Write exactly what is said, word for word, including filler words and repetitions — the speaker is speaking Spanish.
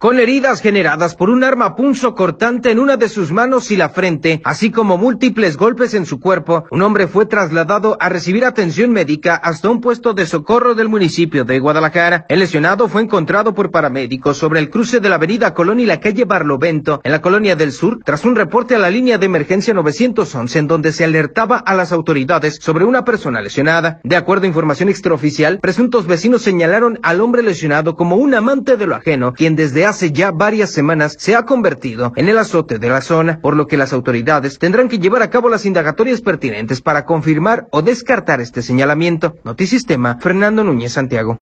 Con heridas generadas por un arma punzocortante en una de sus manos y la frente, así como múltiples golpes en su cuerpo, un hombre fue trasladado a recibir atención médica hasta un puesto de socorro del municipio de Guadalajara. El lesionado fue encontrado por paramédicos sobre el cruce de la avenida Colón y la calle Barlovento, en la Colonia del Sur, tras un reporte a la línea de emergencia nueve once en donde se alertaba a las autoridades sobre una persona lesionada. De acuerdo a información extraoficial, presuntos vecinos señalaron al hombre lesionado como un amante de lo ajeno, quien desde hace ya varias semanas se ha convertido en el azote de la zona, por lo que las autoridades tendrán que llevar a cabo las indagatorias pertinentes para confirmar o descartar este señalamiento. Notisistema, Fernando Núñez, Santiago.